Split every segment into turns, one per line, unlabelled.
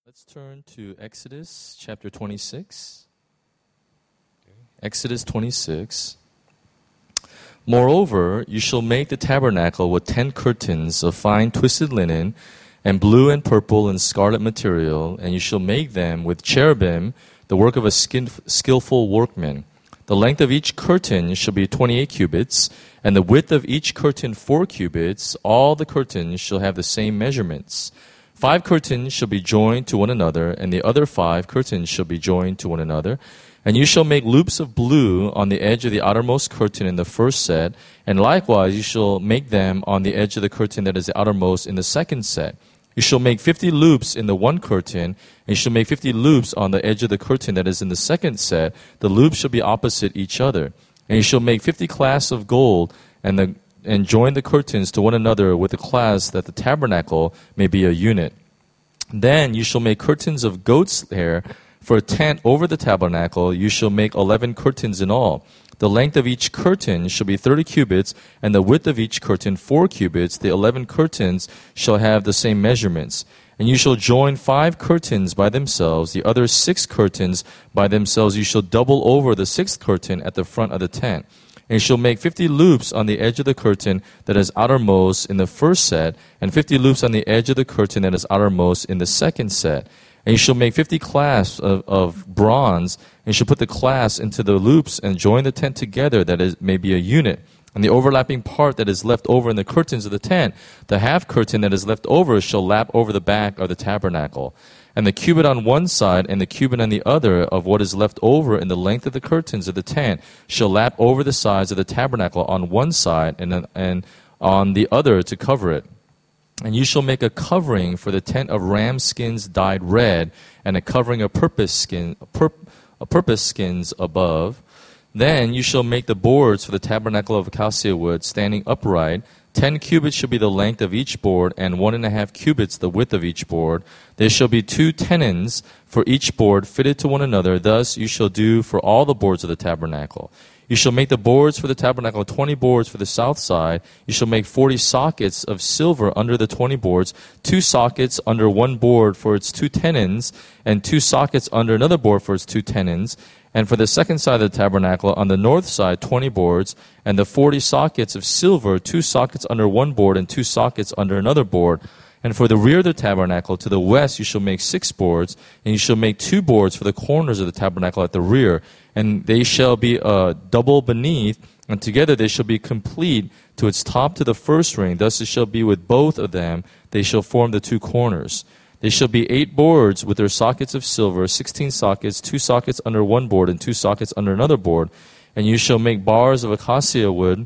Let's turn to Exodus chapter 26. Exodus 26. Moreover, you shall make the tabernacle with 10 curtains of fine twisted linen, and blue and purple and scarlet material, and you shall make them with cherubim, the work of a skillful workman. The length of each curtain shall be 28 cubits, and the width of each curtain 4 cubits. All the curtains shall have the same measurements. 5 curtains shall be joined to one another, and the other 5 curtains shall be joined to one another. And you shall make loops of blue on the edge of the outermost curtain in the first set, and likewise you shall make them on the edge of the curtain that is the outermost in the second set. You shall make 50 loops in the one curtain, and you shall make 50 loops on the edge of the curtain that is in the second set. The loops shall be opposite each other. And you shall make 50 clasps of gold, and join the curtains to one another with the clasps, that the tabernacle may be a unit. Then you shall make curtains of goat's hair for a tent over the tabernacle. You shall make 11 curtains in all. The length of each curtain shall be 30 cubits, and the width of each curtain 4 cubits. The 11 curtains shall have the same measurements. And you shall join 5 curtains by themselves, the other 6 curtains by themselves. You shall double over the 6th curtain at the front of the tent. And you shall make 50 loops on the edge of the curtain that is outermost in the first set, and 50 loops on the edge of the curtain that is outermost in the second set. And you shall make 50 clasps of bronze, and you shall put the clasps into the loops and join the tent together, that it may be a unit. And the overlapping part that is left over in the curtains of the tent, the half curtain that is left over, shall lap over the back of the tabernacle. And the cubit on one side and the cubit on the other of what is left over in the length of the curtains of the tent shall lap over the sides of the tabernacle on one side and on the other to cover it. And you shall make a covering for the tent of ram skins dyed red, and a covering of purpose skins above. Then you shall make the boards for the tabernacle of acacia wood, standing upright. 10 cubits shall be the length of each board, and 1.5 cubits the width of each board. There shall be 2 tenons for each board fitted to one another. Thus you shall do for all the boards of the tabernacle. You shall make the boards for the tabernacle 20 boards for the south side. You shall make 40 sockets of silver under the 20 boards, 2 sockets under one board for its 2 tenons, and 2 sockets under another board for its 2 tenons. And for the second side of the tabernacle, on the north side, 20 boards, and the 40 sockets of silver, 2 sockets under one board and 2 sockets under another board. And for the rear of the tabernacle, to the west, you shall make 6 boards, and you shall make 2 boards for the corners of the tabernacle at the rear. And they shall be double beneath, and together they shall be complete to its top to the first ring. Thus it shall be with both of them. They shall form the 2 corners. They shall be 8 boards with their sockets of silver, 16 sockets, 2 sockets under one board and 2 sockets under another board. And you shall make bars of acacia wood,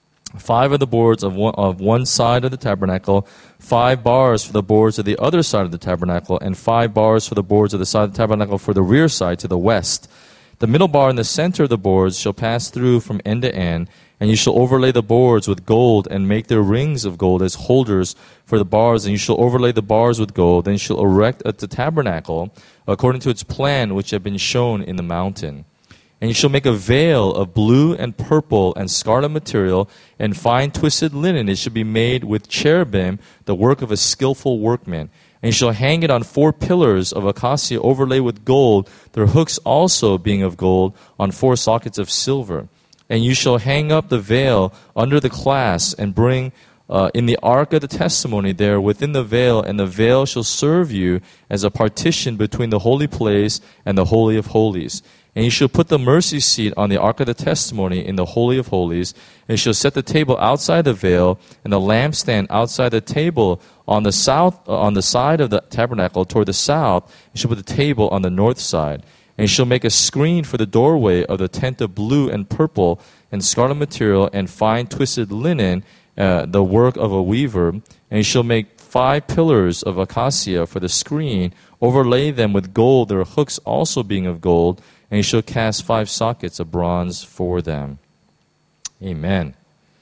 5 of the boards of one side of the tabernacle, 5 bars for the boards of the other side of the tabernacle, and 5 bars for the boards of the side of the tabernacle for the rear side to the west. The middle bar in the center of the boards shall pass through from end to end, and you shall overlay the boards with gold and make their rings of gold as holders for the bars, and you shall overlay the bars with gold. Then you shall erect the tabernacle according to its plan which had been shown in the mountain. And you shall make a veil of blue and purple and scarlet material and fine twisted linen. It shall be made with cherubim, the work of a skillful workman. And you shall hang it on 4 pillars of acacia overlaid with gold, their hooks also being of gold, on 4 sockets of silver. And you shall hang up the veil under the clasp, and bring in the ark of the testimony there within the veil, and the veil shall serve you as a partition between the holy place and the holy of holies. And you shall put the mercy seat on the ark of the testimony in the holy of holies. And you shall set the table outside the veil, and the lampstand outside the table on the side of the tabernacle toward the south. You shall put the table on the north side. And you shall make a screen for the doorway of the tent of blue and purple and scarlet material and fine twisted linen, the work of a weaver. And you shall make 5 pillars of acacia for the screen, overlay them with gold, their hooks also being of gold. And you shall cast 5 sockets of bronze for them. Amen.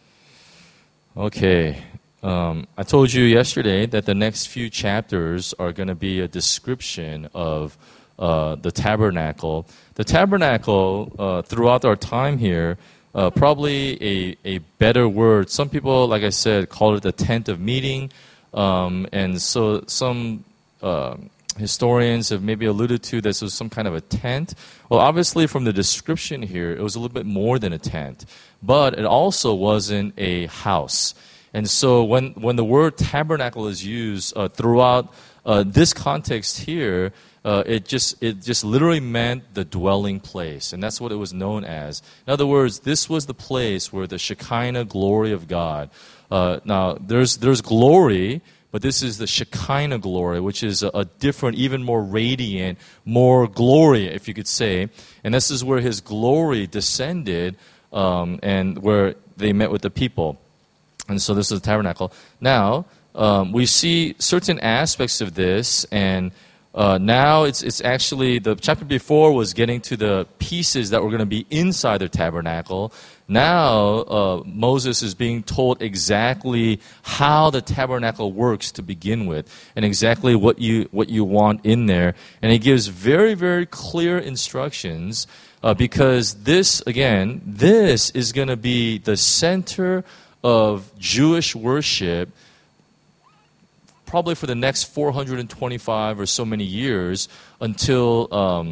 Okay. I told you yesterday that the next few chapters are going to be a description of the tabernacle. The tabernacle, throughout our time here, probably a better word. Some people, like I said, call it the tent of meeting. And so some historians have maybe alluded to this was some kind of a tent. Well, obviously from the description here, it was a little bit more than a tent. But it also wasn't a house. And so when the word tabernacle is used throughout this context here, it just literally meant the dwelling place, and that's what it was known as. In other words, this was the place where the Shekinah glory of God. Now, there's glory, but this is the Shekinah glory, which is a different, even more radiant, more glory, if you could say. And this is where His glory descended, and where they met with the people. And so this is the tabernacle. Now, we see certain aspects of this, and now it's actually, the chapter before was getting to the pieces that were going to be inside the tabernacle. Now, Moses is being told exactly how the tabernacle works to begin with, and exactly what you want in there. And he gives very, very clear instructions, because this is going to be the center of Jewish worship probably for the next 425 or so many years until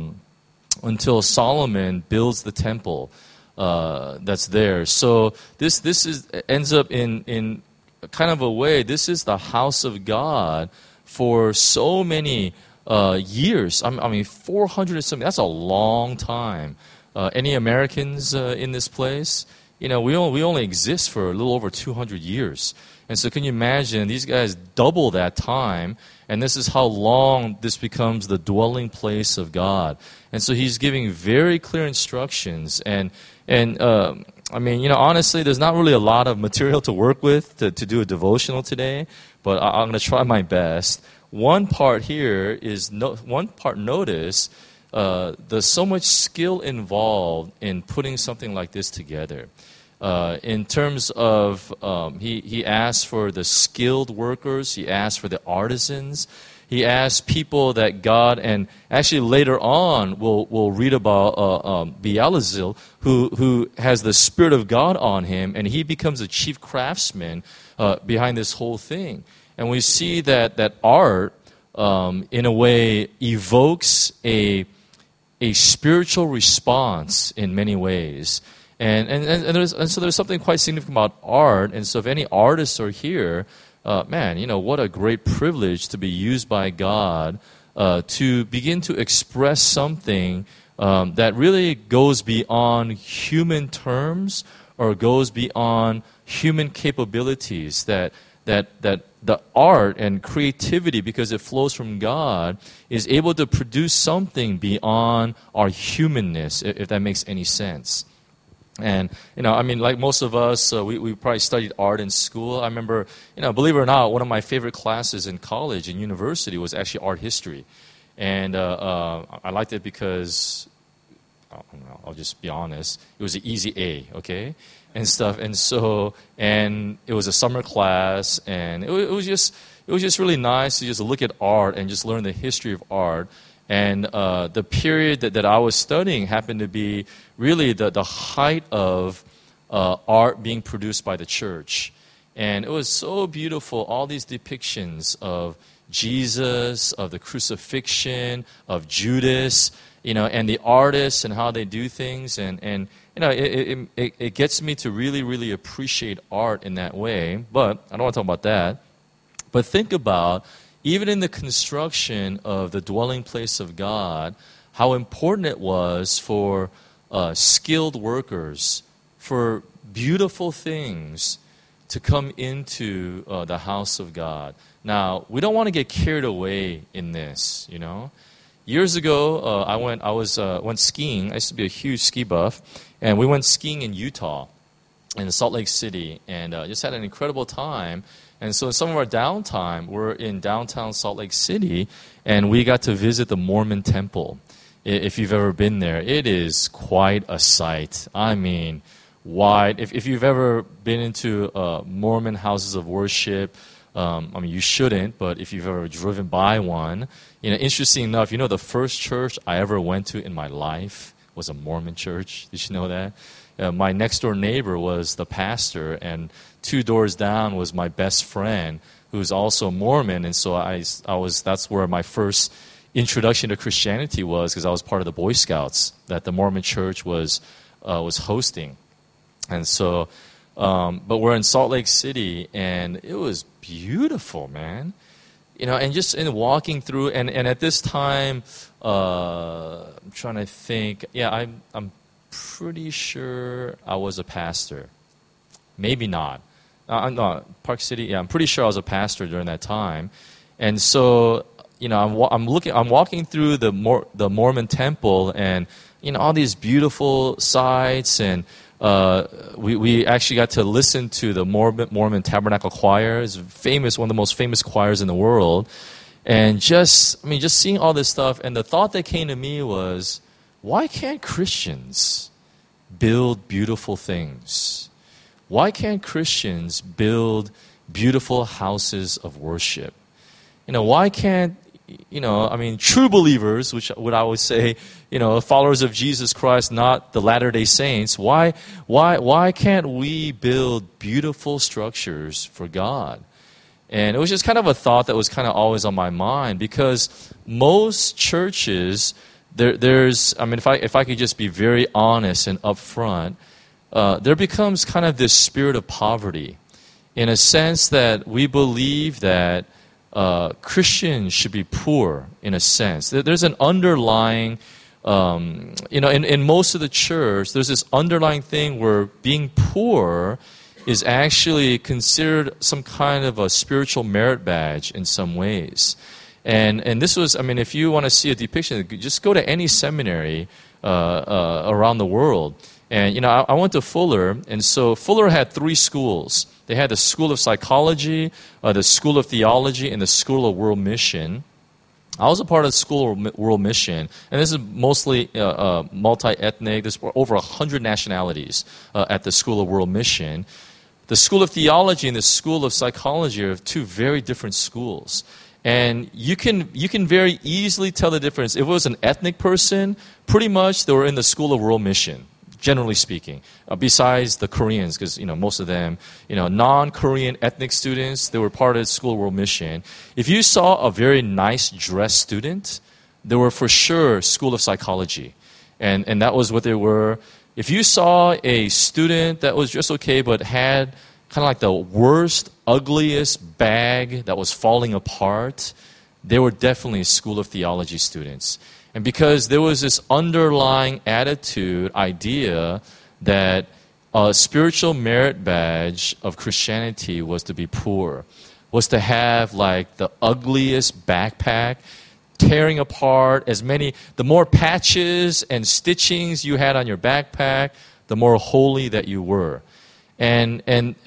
Solomon builds the temple that's there. So this ends up in kind of a way, this is the house of God for so many years. I mean, 400 or something, that's a long time. Any Americans in this place? You know, we only exist for a little over 200 years. And so can you imagine, these guys double that time, and this is how long this becomes the dwelling place of God. And so he's giving very clear instructions. And I mean, you know, honestly, there's not really a lot of material to work with to do a devotional today, but I'm going to try my best. One part here is, notice, there's so much skill involved in putting something like this together. In terms of, he asked for the skilled workers, he asked for the artisans, he asked people that God, and actually later on we'll read about Beelzebul, who has the Spirit of God on him, and he becomes the chief craftsman behind this whole thing. And we see that art, in a way, evokes a spiritual response in many ways. And so there's something quite significant about art. And so if any artists are here, man, you know, what a great privilege to be used by God to begin to express something that really goes beyond human terms or goes beyond human capabilities, that the art and creativity, because it flows from God, is able to produce something beyond our humanness, if that makes any sense. And, you know, I mean, like most of us, we probably studied art in school. I remember, you know, believe it or not, one of my favorite classes in college and university was actually art history. And I liked it because, I'll just be honest, it was an easy A, okay, and stuff. And so, and it was a summer class, and it was just really nice to just look at art and just learn the history of art. And the period that I was studying happened to be really the height of art being produced by the church. And it was so beautiful, all these depictions of Jesus, of the crucifixion, of Judas, you know, and the artists and how they do things. And you know, it gets me to really, really appreciate art in that way. But I don't want to talk about that. But think about, even in the construction of the dwelling place of God, how important it was for skilled workers, for beautiful things to come into the house of God. Now, we don't want to get carried away in this, you know. Years ago, I went skiing. I used to be a huge ski buff, and we went skiing in Utah, in Salt Lake City, and just had an incredible time. And so in some of our downtime, we're in downtown Salt Lake City, and we got to visit the Mormon temple. If you've ever been there, it is quite a sight. I mean, wide. If you've ever been into Mormon houses of worship, I mean, you shouldn't, but if you've ever driven by one, you know, interesting enough, you know, the first church I ever went to in my life was a Mormon church. Did you know that? My next door neighbor was the pastor, and 2 doors down was my best friend, who's also Mormon, and so that's where my first introduction to Christianity was, because I was part of the Boy Scouts that the Mormon Church was hosting, and so. But we're in Salt Lake City, and it was beautiful, man. And just in walking through, and at this time, I'm trying to think. Yeah, I'm pretty sure I was a pastor. Maybe not. No, Park City. Yeah, I'm pretty sure I was a pastor during that time. And so, I'm walking through the Mormon temple, and all these beautiful sights, and we actually got to listen to the Mormon Tabernacle Choir. It's famous, one of the most famous choirs in the world. And just seeing all this stuff, and the thought that came to me was, why can't Christians build beautiful things? Why can't Christians build beautiful houses of worship? Why can't, true believers, which would I always say, followers of Jesus Christ, not the Latter-day Saints, why can't we build beautiful structures for God? And it was just kind of a thought that was kind of always on my mind, because most churches, if I could just be very honest and upfront, there becomes kind of this spirit of poverty, in a sense that we believe that Christians should be poor, in a sense. There's an underlying, in most of the church, there's this underlying thing where being poor is actually considered some kind of a spiritual merit badge in some ways. And this was, if you want to see a depiction, just go to any seminary around the world. And, I went to Fuller, and so Fuller had 3 schools. They had the School of Psychology, the School of Theology, and the School of World Mission. I was a part of the School of World Mission, and this is mostly multi-ethnic. There's over 100 nationalities at the School of World Mission. The School of Theology and the School of Psychology are 2 very different schools. And you can very easily tell the difference. If it was an ethnic person, pretty much they were in the School of World Mission, generally speaking, besides the Koreans, because most of them, non-Korean ethnic students, they were part of the School of World Mission. If you saw a very nice dressed student, they were for sure School of Psychology, and that was what they were. If you saw a student that was just okay but had kind of like the worst, ugliest bag that was falling apart, they were definitely School of Theology students. And because there was this underlying attitude, idea, that a spiritual merit badge of Christianity was to be poor, was to have like the ugliest backpack, tearing apart the more patches and stitchings you had on your backpack, the more holy that you were. And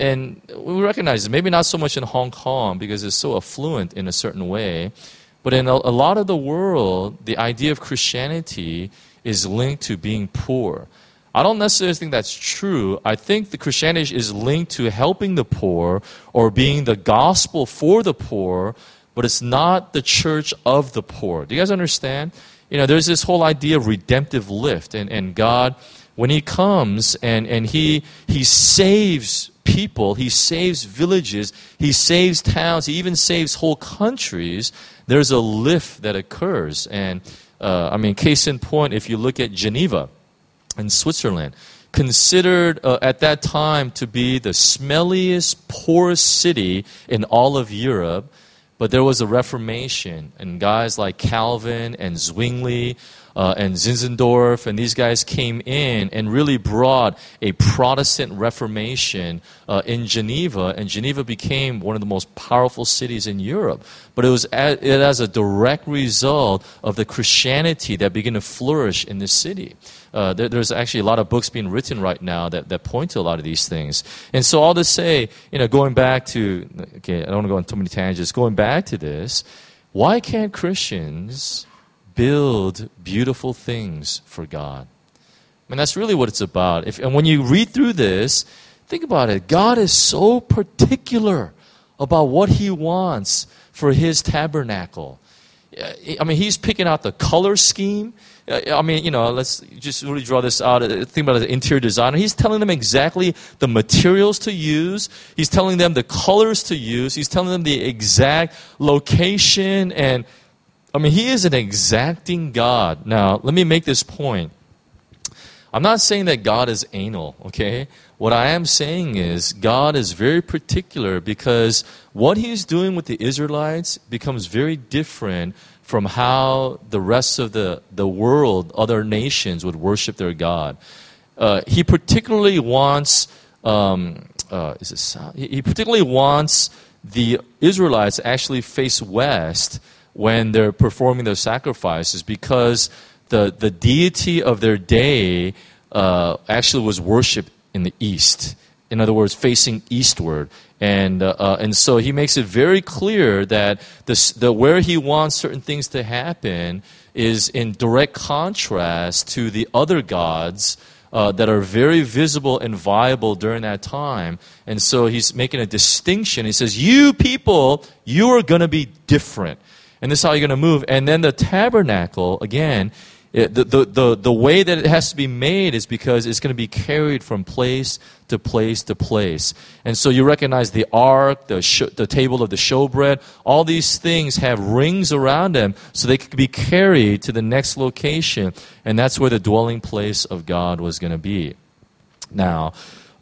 we recognize this, maybe not so much in Hong Kong because it's so affluent in a certain way, but in a lot of the world, the idea of Christianity is linked to being poor. I don't necessarily think that's true. I think the Christianity is linked to helping the poor or being the gospel for the poor, but it's not the church of the poor. Do you guys understand? There's this whole idea of redemptive lift, and God, when He comes and He saves people, He saves villages, He saves towns, He even saves whole countries, there's a lift that occurs. And, case in point, if you look at Geneva in Switzerland, considered at that time to be the smelliest, poorest city in all of Europe, but there was a Reformation, and guys like Calvin and Zwingli and Zinzendorf, and these guys came in and really brought a Protestant Reformation in Geneva, and Geneva became one of the most powerful cities in Europe. But it was as a direct result of the Christianity that began to flourish in this city. There's actually a lot of books being written right now that point to a lot of these things. And so all to say, going back to, okay, I don't want to go on too many tangents, going back to this, why can't Christians build beautiful things for God? That's really what it's about. And when you read through this, think about it. God is so particular about what He wants for His tabernacle. I mean, he's picking out the color scheme. I mean, let's just really draw this out. Think about the interior designer. He's telling them exactly the materials to use. He's telling them the colors to use. He's telling them the exact location. And, I mean, he is an exacting God. Now, let me make this point. I'm not saying that God is anal, okay? What I am saying is God is very particular because what he's doing with the Israelites becomes very different from how the rest of the world, other nations, would worship their God. He particularly wants, he particularly wants the Israelites to actually face west when they're performing their sacrifices because the deity of their day actually was worshipped in the east. In other words, facing eastward. And so he makes it very clear that where he wants certain things to happen is in direct contrast to the other gods that are very visible and viable during that time. And so he's making a distinction. He says, you people, you are going to be different. And this is how you're going to move. And then the tabernacle, again, the way that it has to be made is because it's going to be carried from place to place to place. And so you recognize the ark, the table of the showbread, all these things have rings around them so they could be carried to the next location. And that's where the dwelling place of God was going to be. Now,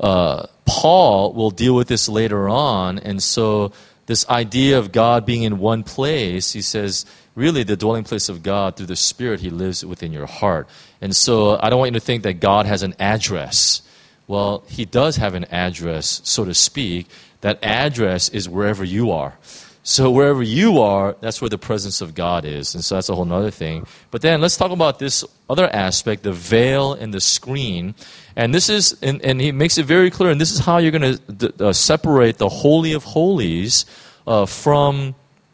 Paul will deal with this later on. And so this idea of God being in one place, he says, really the dwelling place of God through the Spirit, he lives within your heart. And so I don't want you to think that God has an address. Well, he does have an address, so to speak. That address is wherever you are. So wherever you are, that's where the presence of God is. And so that's a whole other thing. But then let's talk about this other aspect, the veil and the screen. And this is, and he makes it very clear, and this is how you're going to separate the Holy of Holies from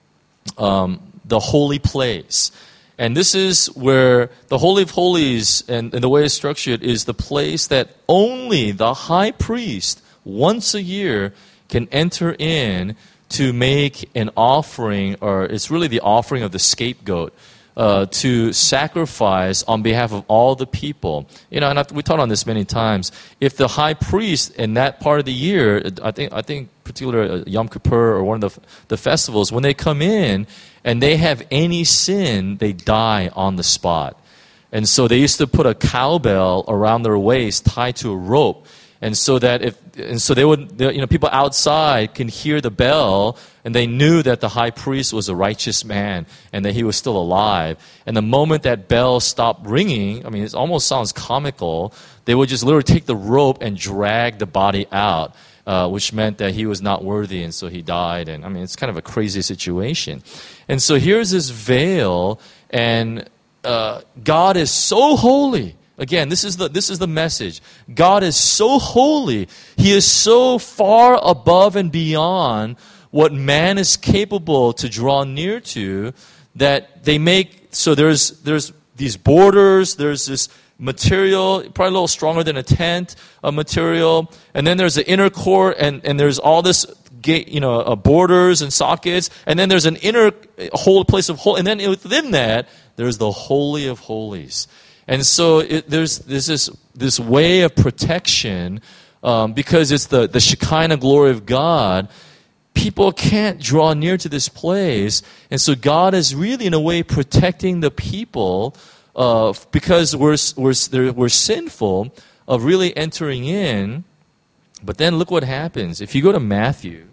the holy place. And this is where the Holy of Holies, and the way it's structured, is the place that only the high priest, once a year, can enter in to make an offering, or it's really the offering of the scapegoat, to sacrifice on behalf of all the people. And we taught on this many times. If the high priest in that part of the year, I think particularly Yom Kippur or one of the festivals, when they come in and they have any sin, they die on the spot. And so they used to put a cowbell around their waist tied to a rope. And so they would, people outside can hear the bell, and they knew that the high priest was a righteous man and that he was still alive. And the moment that bell stopped ringing, I mean, it almost sounds comical, they would just literally take the rope and drag the body out, which meant that he was not worthy, and so he died. And I mean, it's kind of a crazy situation. And so here's this veil, and God is so holy. Again, this is the message. God is so holy. He is so far above and beyond what man is capable to draw near to, that they make, so there's these borders, there's this material, probably a little stronger than a tent material, and then there's the inner court, and there's all this gate, borders and sockets, and then there's an inner whole place of holy, and then within that, there's the Holy of Holies. And so there's this way of protection, because it's the Shekinah glory of God. People can't draw near to this place, and so God is really, in a way, protecting the people because we're sinful of really entering in. But then look what happens if you go to Matthew.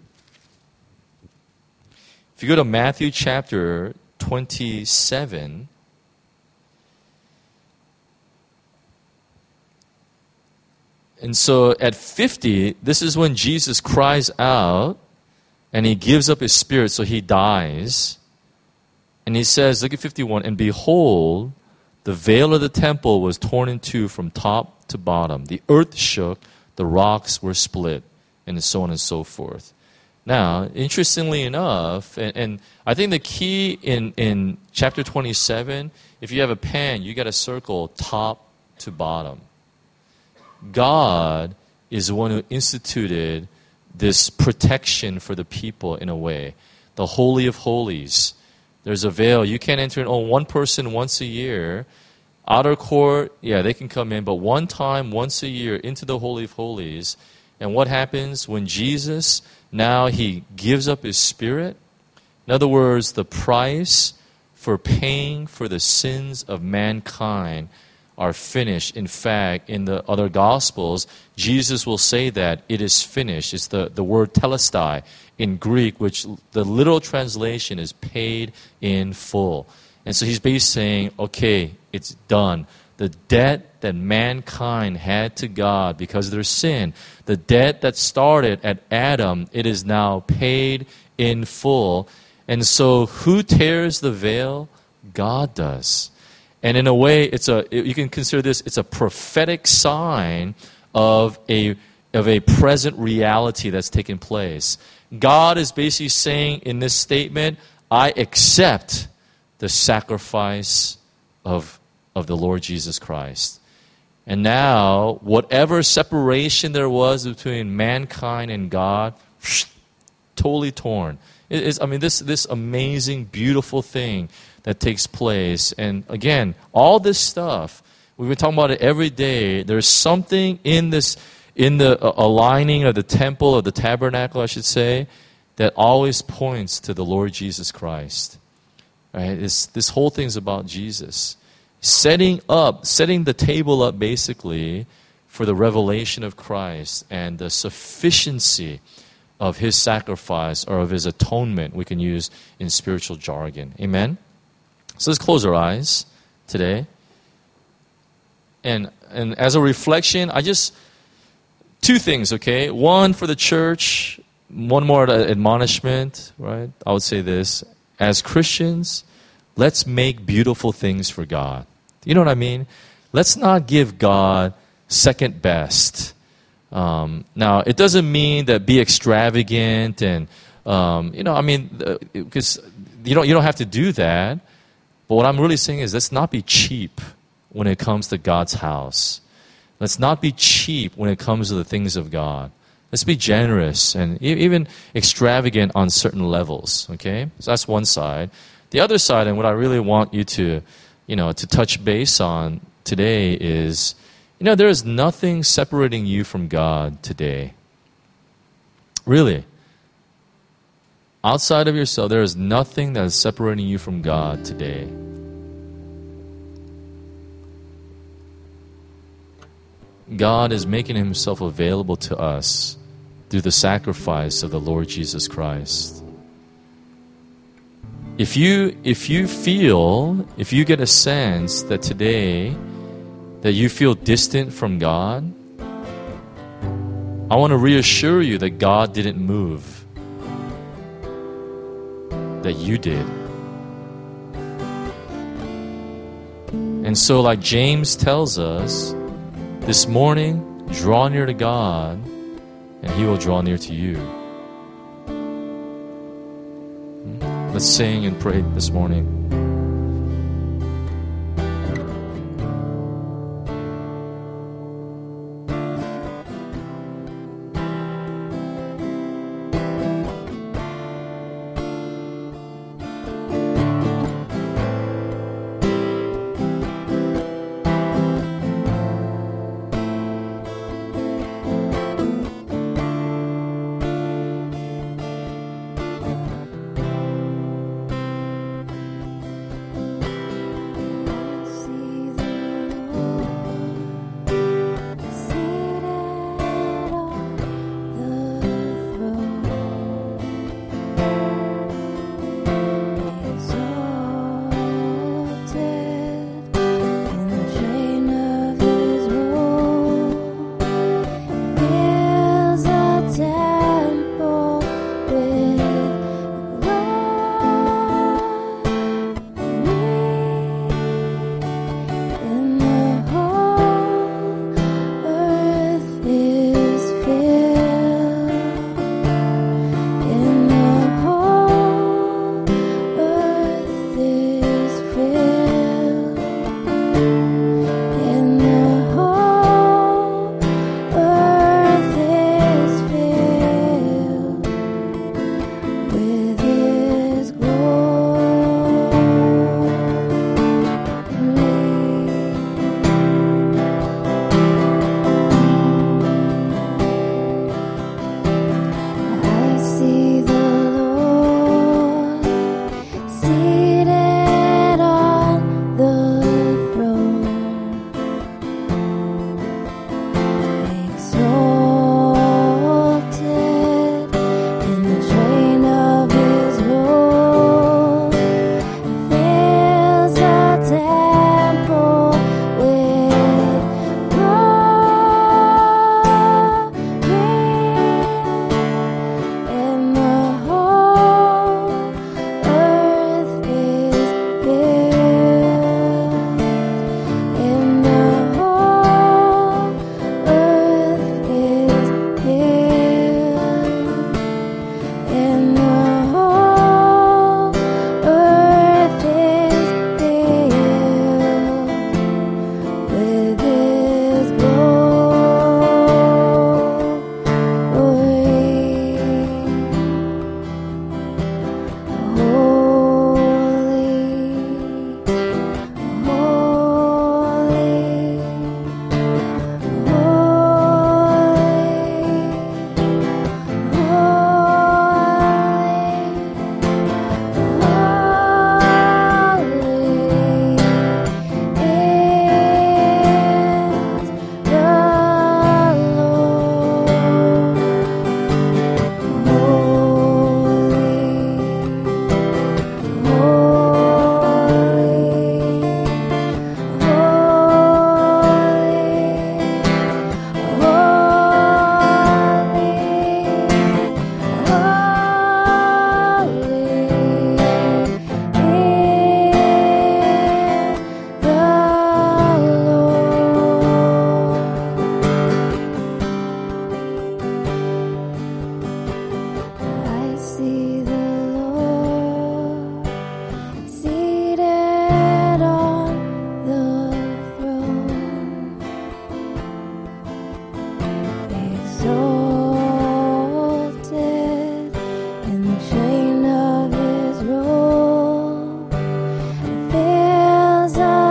If you go to Matthew chapter 27. And so at 50, this is when Jesus cries out and he gives up his spirit, so he dies. And he says, look at 51, and behold, the veil of the temple was torn in two from top to bottom. The earth shook, the rocks were split, and so on and so forth. Now, interestingly enough, and I think the key in chapter 27, if you have a pen, you got to circle top to bottom. God is the one who instituted this protection for the people in a way. The Holy of Holies. There's a veil. You can't enter in. Oh, one person once a year. Outer court, yeah, they can come in, but one time, once a year, into the Holy of Holies. And what happens when Jesus, now he gives up his spirit? In other words, the price for paying for the sins of mankind are finished. In fact, in the other Gospels, Jesus will say that it is finished. It's the word telestai in Greek, which the literal translation is paid in full. And so he's basically saying, okay, it's done. The debt that mankind had to God because of their sin, the debt that started at Adam, it is now paid in full. And so who tears the veil? God does. And in a way, you can consider this, it's a prophetic sign of a present reality that's taken place. God is basically saying in this statement, I accept the sacrifice of the Lord Jesus Christ. And now, whatever separation there was between mankind and God, totally torn. This amazing, beautiful thing that takes place. And again, all this stuff, we've been talking about it every day. There's something in the aligning of the temple, of the tabernacle, I should say, that always points to the Lord Jesus Christ. Right? This whole thing's about Jesus. Setting the table up basically for the revelation of Christ and the sufficiency of his sacrifice or of his atonement, we can use in spiritual jargon. Amen? So let's close our eyes today. And as a reflection, two things, okay? One for the church, one more admonishment, right? I would say this. As Christians, let's make beautiful things for God. You know what I mean? Let's not give God second best. Now, it doesn't mean that be extravagant and, because you don't have to do that. But what I'm really saying is let's not be cheap when it comes to God's house. Let's not be cheap when it comes to the things of God. Let's be generous and even extravagant on certain levels, okay? So that's one side. The other side, and what I really want you to touch base on today is, there is nothing separating you from God today. Really. Outside of yourself, there is nothing that is separating you from God today. God is making himself available to us through the sacrifice of the Lord Jesus Christ. If you get a sense that today that you feel distant from God, I want to reassure you that God didn't move, that you did. And so, like James tells us, this morning, draw near to God, and he will draw near to you. Let's sing and pray this morning.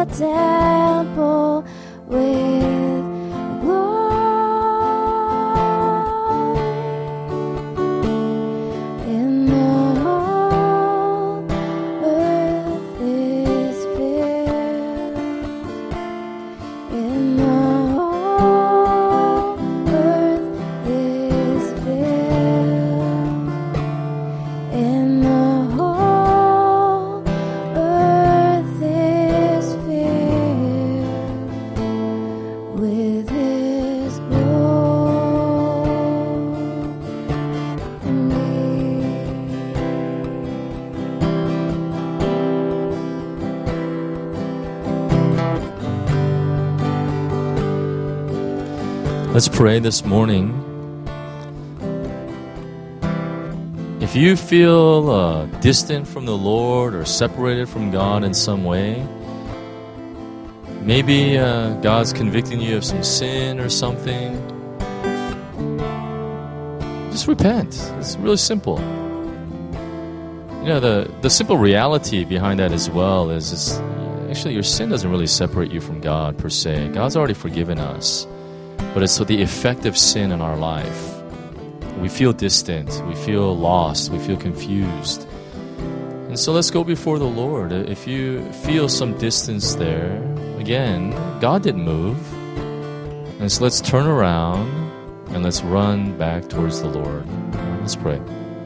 the temple with glory, and the whole earth is filled, and the whole earth is filled, and the whole earth is filled with His glory.
Let's pray this morning. If you feel distant from the Lord or separated from God in some way, maybe God's convicting you of some sin or something, just repent. It's really simple. You know, the simple reality behind that as well is actually your sin doesn't really separate you from God per se. God's already forgiven us. But it's the effect of sin in our life. We feel distant, we feel lost, we feel confused. And so let's go before the Lord. If you feel some distance there, again, God didn't move. And so let's turn around and let's run back towards the Lord. Let's pray.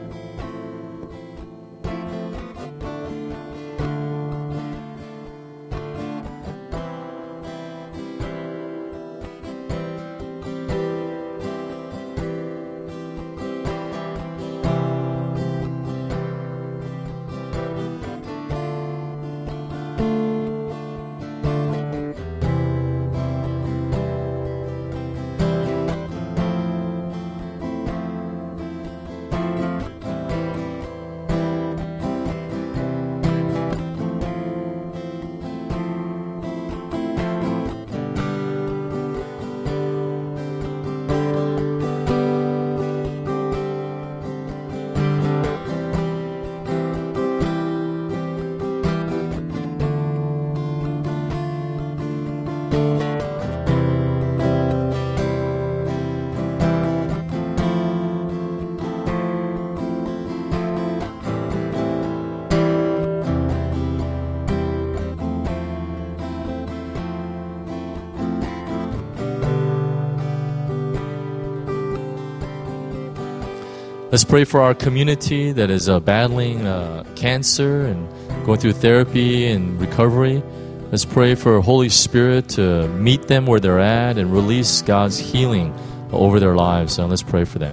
Let's pray for our community that is battling cancer and going through therapy and recovery. Let's pray for Holy Spirit to meet them where they're at and release God's healing over their lives. So let's pray for them.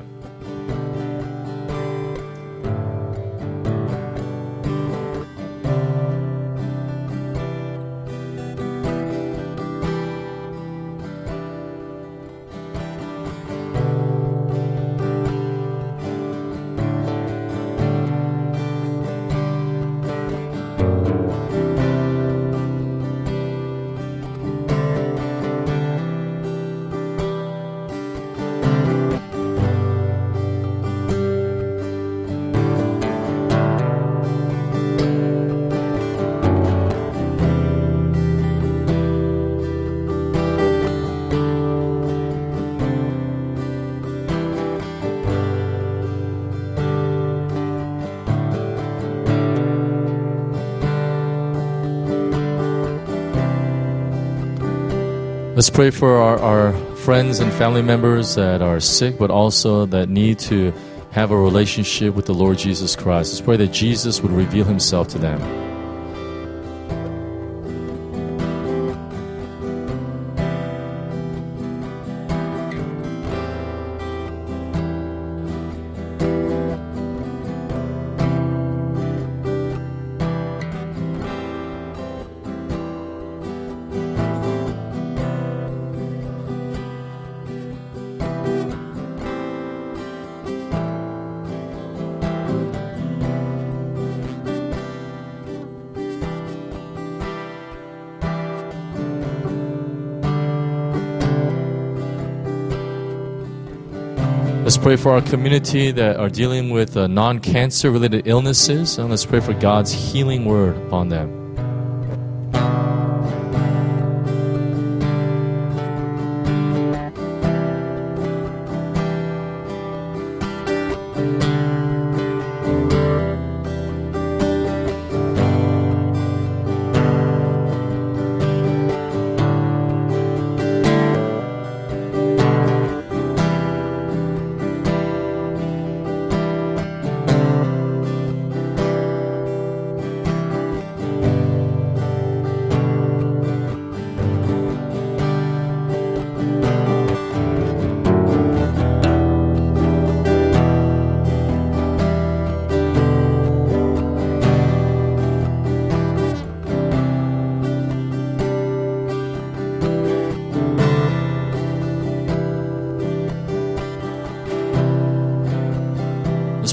Let's pray for our friends and family members that are sick, but also that need to have a relationship with the Lord Jesus Christ. Let's pray that Jesus would reveal Himself to them. Let's pray for our community that are dealing with non-cancer related illnesses, and let's pray for God's healing word upon them.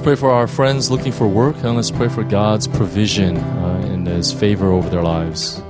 pray for our friends looking for work, and let's pray for God's provision and His favor over their lives.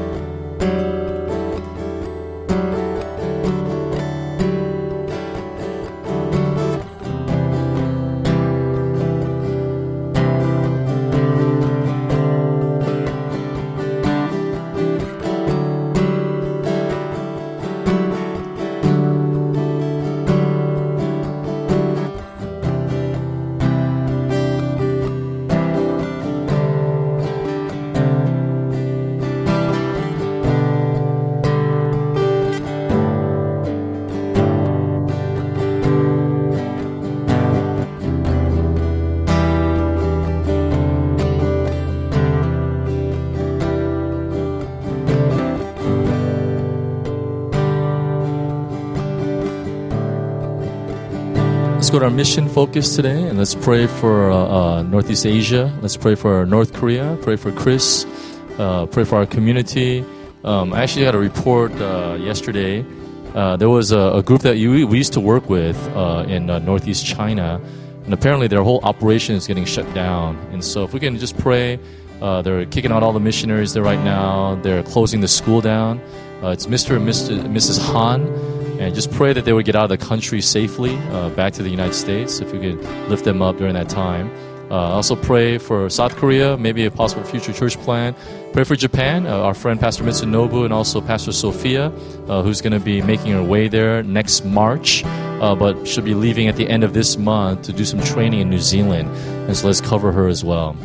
Let's go to our mission focus today, and let's pray for Northeast Asia. Let's pray for North Korea. Pray for Chris. Pray for our community. I actually had a report yesterday. There was a group that we used to work with in Northeast China, and apparently their whole operation is getting shut down. And so if we can just pray, they're kicking out all the missionaries there right now. They're closing the school down. It's Mr. and Mrs. Han. And just pray that they would get out of the country safely, back to the United States, if we could lift them up during that time. Also pray for South Korea, maybe a possible future church plant. Pray for Japan, our friend Pastor Mitsunobu and also Pastor Sophia, who's going to be making her way there next March, but should be leaving at the end of this month to do some training in New Zealand. And so let's cover her as well.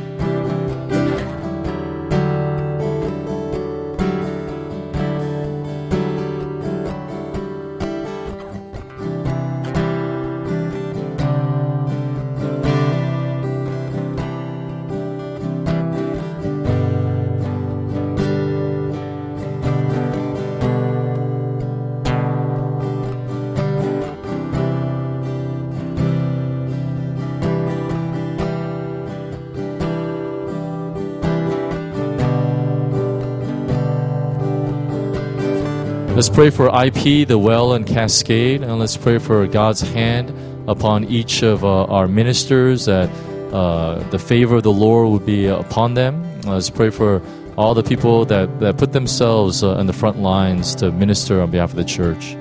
Let's pray for IP, the Well, and Cascade, and let's pray for God's hand upon each of our ministers, that the favor of the Lord would be upon them. Let's pray for all the people that put themselves in the front lines to minister on behalf of the church.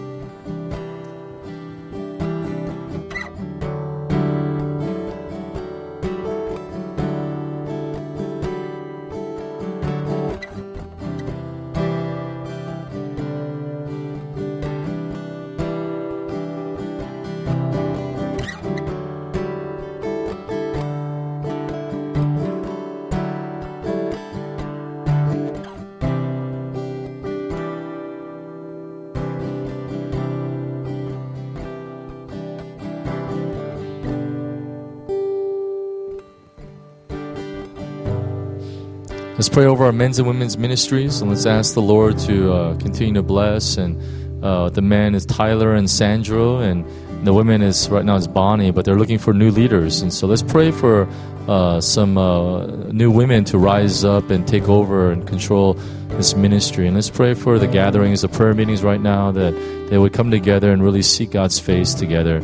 Let's pray over our men's and women's ministries, and let's ask the Lord to continue to bless. And the men is Tyler and Sandro, and the women is right now is Bonnie, but they're looking for new leaders. And so let's pray for some new women to rise up and take over and control this ministry. And let's pray for the gatherings, the prayer meetings right now, that they would come together and really seek God's face together.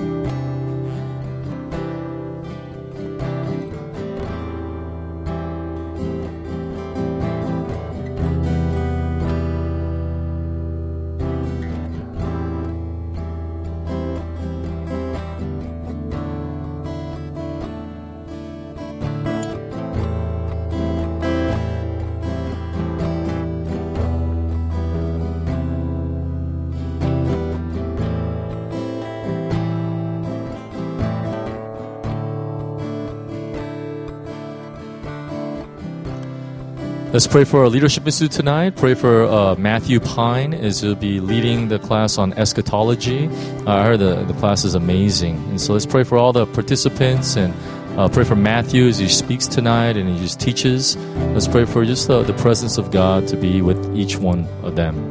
Let's pray for our Leadership Institute tonight. Pray for Matthew Pine, as he'll be leading the class on eschatology. I heard the class is amazing. And so let's pray for all the participants, and pray for Matthew as he speaks tonight and he just teaches. Let's pray for just the presence of God to be with each one of them.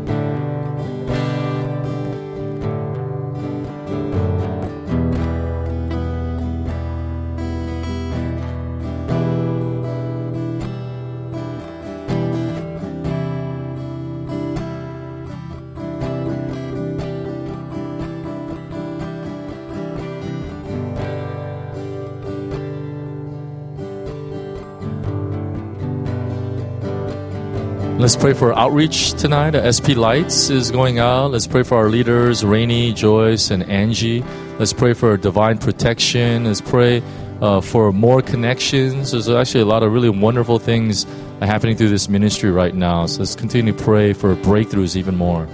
Let's pray for outreach tonight. SP Lights is going out. Let's pray for our leaders, Rainey, Joyce, and Angie. Let's pray for divine protection. Let's pray for more connections. There's actually a lot of really wonderful things happening through this ministry right now. So let's continue to pray for breakthroughs even more.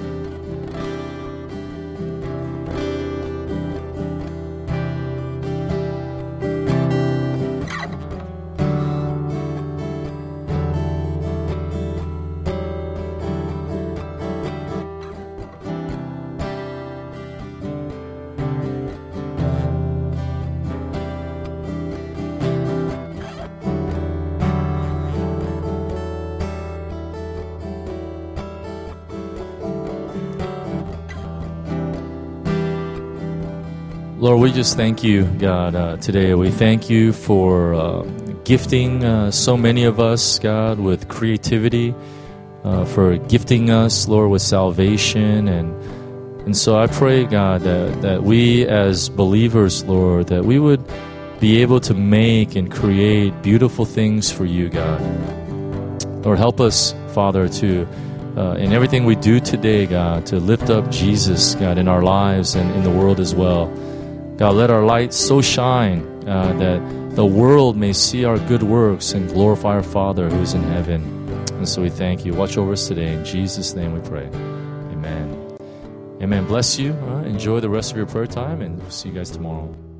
Lord, we just thank you, God, today. We thank you for gifting so many of us, God, with creativity, for gifting us, Lord, with salvation. And so I pray, God, that we as believers, Lord, that we would be able to make and create beautiful things for you, God. Lord, help us, Father, to in everything we do today, God, to lift up Jesus, God, in our lives and in the world as well. God, let our light so shine that the world may see our good works and glorify our Father who is in heaven. And so we thank you. Watch over us today. In Jesus' name we pray. Amen. Amen. Bless you. Enjoy the rest of your prayer time, and we'll see you guys tomorrow.